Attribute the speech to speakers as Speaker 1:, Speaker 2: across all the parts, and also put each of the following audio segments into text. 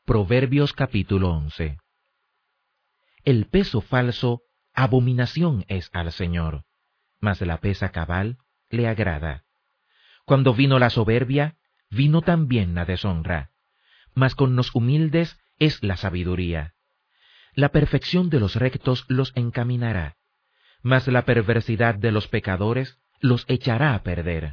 Speaker 1: Proverbios capítulo 11. El peso falso abominación es al Señor, mas la pesa cabal le agrada. Cuando vino la soberbia, vino también la deshonra, mas con los humildes es la sabiduría. La perfección de los rectos los encaminará, mas la perversidad de los pecadores los echará a perder.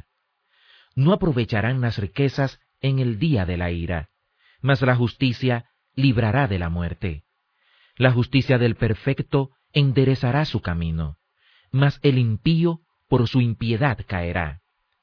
Speaker 1: No aprovecharán las riquezas en el día de la ira, mas la justicia librará de la muerte. La justicia del perfecto enderezará su camino, mas el impío por su impiedad caerá.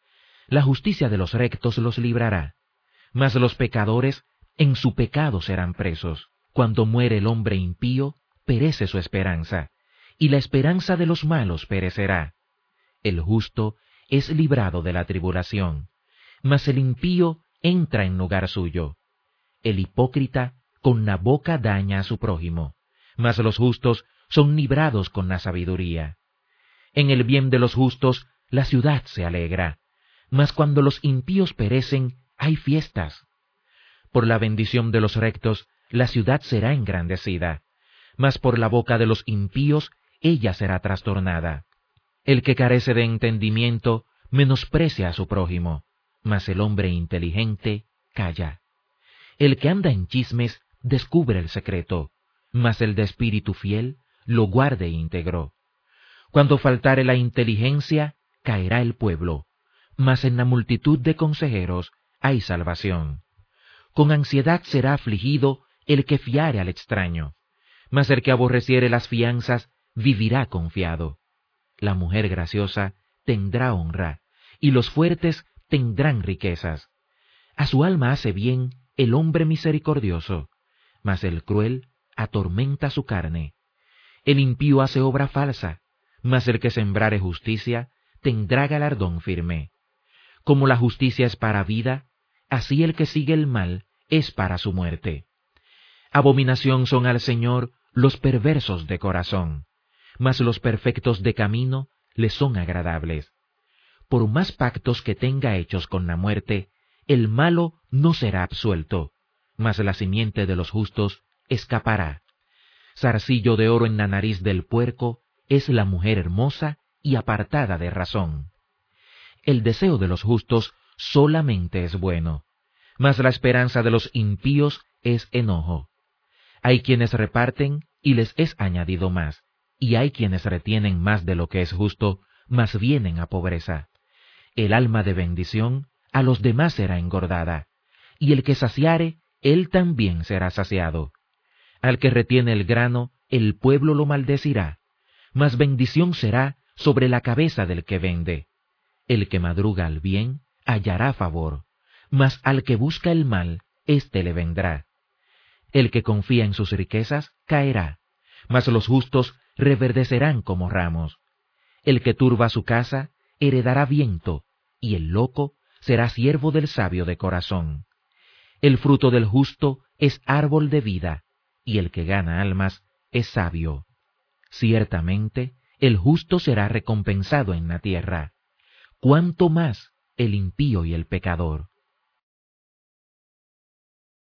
Speaker 1: La justicia de los rectos los librará, mas los pecadores en su pecado serán presos. Cuando muere el hombre impío, perece su esperanza, y la esperanza de los malos perecerá. El justo es librado de la tribulación, mas el impío entra en lugar suyo. El hipócrita con la boca daña a su prójimo, mas los justos son librados con la sabiduría. En el bien de los justos la ciudad se alegra, mas cuando los impíos perecen hay fiestas. Por la bendición de los rectos la ciudad será engrandecida, mas por la boca de los impíos ella será trastornada. El que carece de entendimiento menosprecia a su prójimo, mas el hombre inteligente calla. El que anda en chismes descubre el secreto, mas el de espíritu fiel lo guarda íntegro. Cuando faltare la inteligencia, caerá el pueblo, mas en la multitud de consejeros hay salvación. Con ansiedad será afligido el que fiare al extraño, mas el que aborreciere las fianzas vivirá confiado. La mujer graciosa tendrá honra, y los fuertes tendrán riquezas. A su alma hace bien el hombre misericordioso, mas el cruel atormenta su carne. El impío hace obra falsa, mas el que sembrare justicia tendrá galardón firme. Como la justicia es para vida, así el que sigue el mal es para su muerte. Abominación son al Señor los perversos de corazón, mas los perfectos de camino le son agradables. Por más pactos que tenga hechos con la muerte, el malo no será absuelto, mas la simiente de los justos escapará. Zarcillo de oro en la nariz del puerco es la mujer hermosa y apartada de razón. El deseo de los justos solamente es bueno, mas la esperanza de los impíos es enojo. Hay quienes reparten y les es añadido más, y hay quienes retienen más de lo que es justo, mas vienen a pobreza. El alma de bendición a los demás será engordada, y el que saciare, él también será saciado. Al que retiene el grano, el pueblo lo maldecirá, mas bendición será sobre la cabeza del que vende. El que madruga al bien hallará favor, mas al que busca el mal, éste le vendrá. El que confía en sus riquezas caerá, mas los justos reverdecerán como ramos. El que turba su casa heredará viento, y el loco será siervo del sabio de corazón. El fruto del justo es árbol de vida, y el que gana almas es sabio. Ciertamente, el justo será recompensado en la tierra. ¿Cuánto más el impío y el pecador?